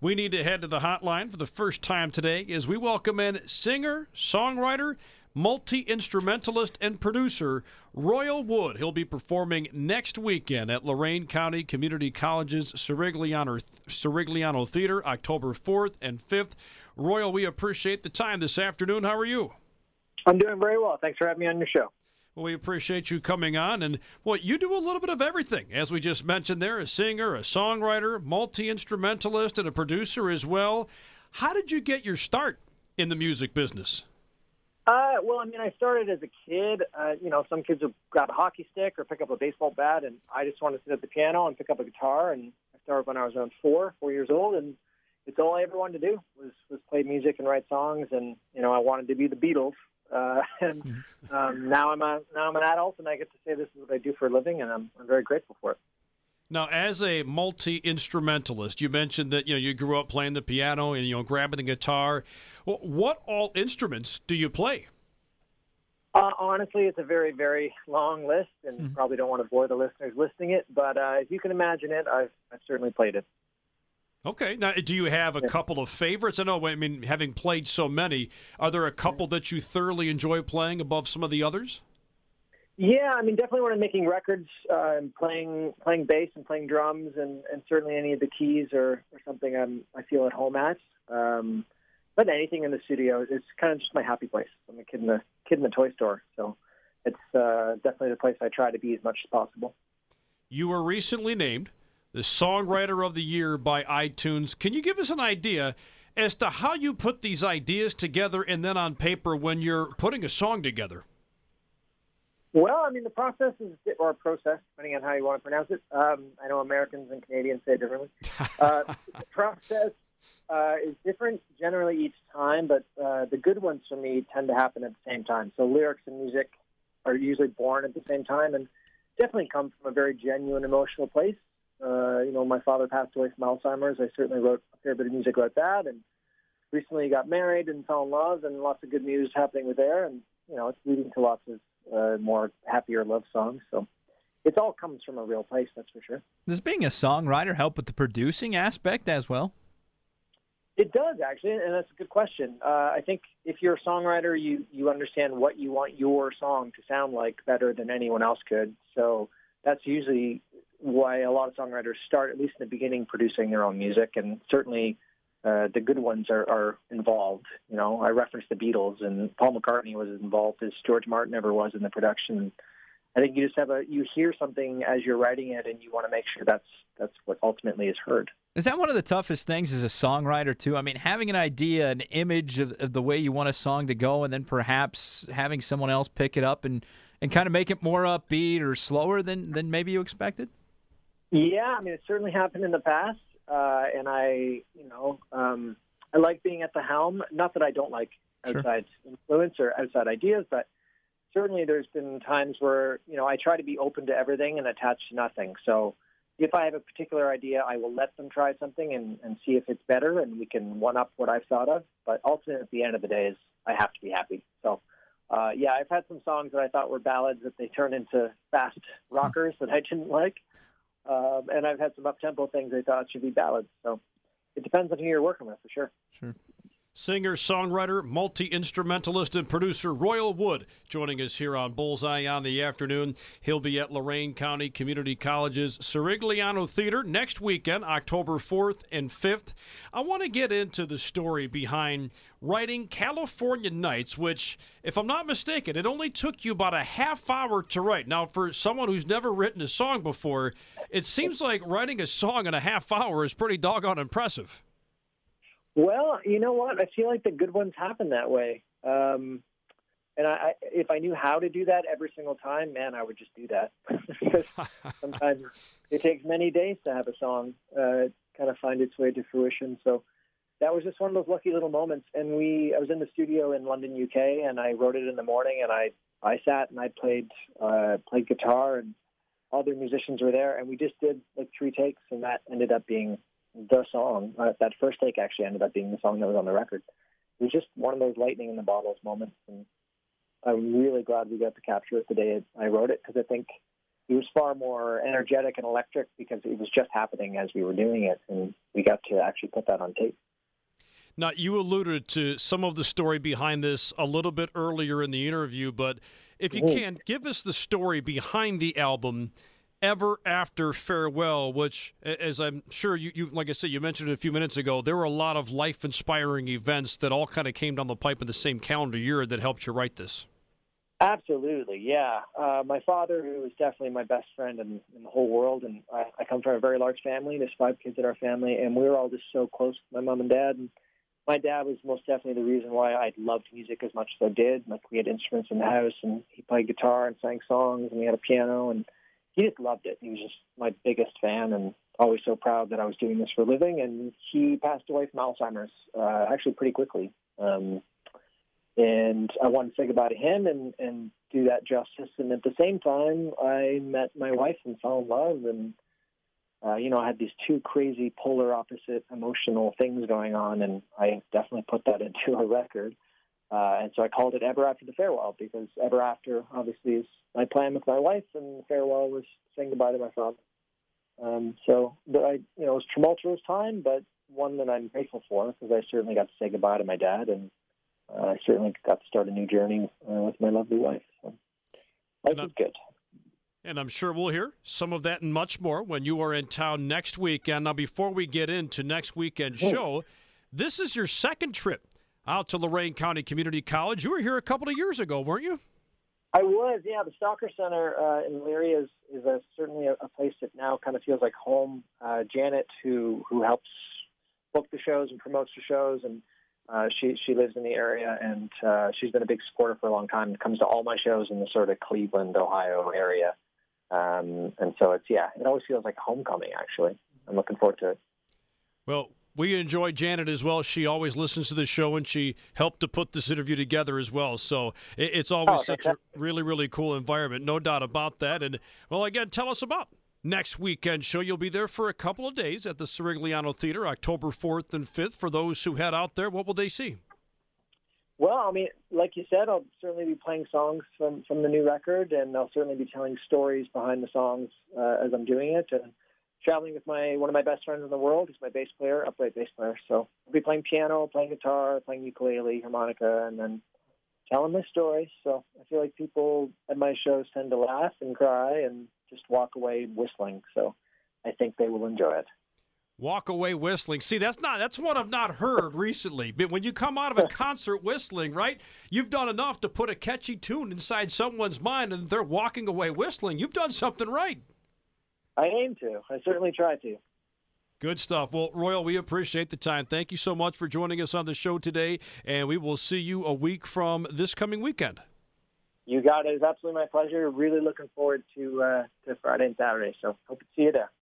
We need to head to the hotline for the first time today as we welcome in singer, songwriter, multi-instrumentalist, and producer Royal Wood. He'll be performing next weekend at Lorain County Community College's Sirigliano Theater, October 4th and 5th. Royal, we appreciate the time this afternoon. How are you? I'm doing very well. Thanks for having me on your show. Well, we appreciate you coming on. And, well, you do a little bit of everything. As we just mentioned there, a singer, a songwriter, multi-instrumentalist, and a producer as well. How did you get your start in the music business? Well, I started as a kid. Some kids would grab a hockey stick or pick up a baseball bat, and I just wanted to sit at the piano and pick up a guitar. And I started when I was around 4 years old, and it's all I ever wanted to do was play music and write songs. And I wanted to be the Beatles. Now I'm an adult, and I get to say this is what I do for a living, and I'm very grateful for it. Now, as a multi-instrumentalist, you mentioned that you grew up playing the piano and grabbing the guitar. Well, what all instruments do you play? Honestly, it's a very, very long list, and probably don't want to bore the listeners listening it. But if you can imagine it, I've certainly played it. Okay. Now, do you have a couple of favorites? I know, having played so many, are there a couple that you thoroughly enjoy playing above some of the others? Yeah, definitely when I'm making records, playing bass and playing drums, and certainly any of the keys are something I feel at home at. But anything in the studio, it's kind of just my happy place. I'm a kid in the toy store, so it's definitely the place I try to be as much as possible. You were recently named the Songwriter of the Year by iTunes. Can you give us an idea as to how you put these ideas together and then on paper when you're putting a song together? Well, the process or process, depending on how you want to pronounce it. I know Americans and Canadians say it differently. The process is different generally each time, but the good ones for me tend to happen at the same time. So lyrics and music are usually born at the same time and definitely come from a very genuine emotional place. My father passed away from Alzheimer's. I certainly wrote a fair bit of music about that, and recently got married and fell in love, and lots of good news happening with there, and it's leading to lots of more happier love songs. So it all comes from a real place, that's for sure. Does being a songwriter help with the producing aspect as well? It does, actually, and that's a good question. I think if you're a songwriter, you understand what you want your song to sound like better than anyone else could. So that's usually why a lot of songwriters start, at least in the beginning, producing their own music, and certainly the good ones are involved. I referenced the Beatles, and Paul McCartney was as involved as George Martin ever was in the production. I think you just you hear something as you're writing it, and you want to make sure that's what ultimately is heard. Is that one of the toughest things as a songwriter, too? Having an idea, an image of the way you want a song to go, and then perhaps having someone else pick it up and kind of make it more upbeat or slower than maybe you expected? Yeah, it certainly happened in the past, and I like being at the helm. Not that I don't like outside influence or outside ideas, but certainly there's been times where, I try to be open to everything and attached to nothing. So if I have a particular idea, I will let them try something and see if it's better, and we can one-up what I've thought of. But ultimately, at the end of the day, I have to be happy. So, I've had some songs that I thought were ballads that they turned into fast rockers that I didn't like. And I've had some up-tempo things I thought should be ballads. So it depends on who you're working with, for sure. Sure. Singer, songwriter, multi-instrumentalist, and producer Royal Wood joining us here on Bullseye on the Afternoon. He'll be at Lorain County Community College's Sirigliano Theater next weekend, October 4th and 5th. I want to get into the story behind writing California Nights, which, if I'm not mistaken, it only took you about a half hour to write. Now, for someone who's never written a song before, it seems like writing a song in a half hour is pretty doggone impressive. Well, you know what? I feel like the good ones happen that way. And if I knew how to do that every single time, man, I would just do that. Because sometimes it takes many days to have a song kind of find its way to fruition. So that was just one of those lucky little moments. And I was in the studio in London, UK, and I wrote it in the morning, and I sat and I played guitar, and other musicians were there, and we just did like 3 takes, and that ended up being the song. That first take actually ended up being the song that was on the record. It was just one of those lightning in the bottles moments, and I'm really glad we got to capture it the day I wrote it, because I think he was far more energetic and electric because it was just happening as we were doing it, and we got to actually put that on tape. Now, you alluded to some of the story behind this a little bit earlier in the interview, but if you can, give us the story behind the album Ever After Farewell, which, as I'm sure you like I said, you mentioned it a few minutes ago, there were a lot of life-inspiring events that all kind of came down the pipe in the same calendar year that helped you write this. Absolutely, yeah. My father, who is definitely my best friend in the whole world, and I come from a very large family. There's 5 kids in our family, and we were all just so close with my mom and dad. And my dad was most definitely the reason why I loved music as much as I did. Like, we had instruments in the house, and he played guitar and sang songs, and we had a piano, and he just loved it. He was just my biggest fan, and always so proud that I was doing this for a living. And he passed away from Alzheimer's actually pretty quickly. And I wanted to say goodbye to him and do that justice. And at the same time, I met my wife and fell in love. And, I had these 2 crazy polar opposite emotional things going on, and I definitely put that into a record. And so I called it Ever After the Farewell, because Ever After, obviously, is my plan with my wife, and farewell was saying goodbye to my father. It was a tumultuous time, but one that I'm grateful for, because I certainly got to say goodbye to my dad, and I certainly got to start a new journey with my lovely wife. So life is good. And I'm sure we'll hear some of that and much more when you are in town next weekend. Now, before we get into next weekend's show, this is your second trip out to Lorain County Community College. You were here a couple of years ago, weren't you? I was, yeah. The Stalker Center in Elyria is certainly a place that now kind of feels like home. Janet, who helps book the shows and promotes the shows, and she lives in the area, and she's been a big supporter for a long time. It comes to all my shows in the sort of Cleveland, Ohio area. And so it always feels like homecoming, actually. I'm looking forward to it. Well, we enjoy Janet as well. She always listens to the show, and she helped to put this interview together as well. So it's always such a really, really cool environment, no doubt about that. And, well, again, tell us about next weekend show. You'll be there for a couple of days at the Sirigliano Theater, October 4th and 5th. For those who head out there, what will they see? Well, I mean, like you said, I'll certainly be playing songs from the new record, and I'll certainly be telling stories behind the songs as I'm doing it, and traveling with one of my best friends in the world. He's my bass player, upright bass player. So I'll be playing piano, playing guitar, playing ukulele, harmonica, and then telling my story. So I feel like people at my shows tend to laugh and cry and just walk away whistling. So I think they will enjoy it. Walk away whistling. See, that's what I've not heard recently. But when you come out of a concert whistling, right, you've done enough to put a catchy tune inside someone's mind, and they're walking away whistling. You've done something right. I aim to. I certainly try to. Good stuff. Well, Royal, we appreciate the time. Thank you so much for joining us on the show today, and we will see you a week from this coming weekend. You got it. It's absolutely my pleasure. Really looking forward to Friday and Saturday, so hope to see you there.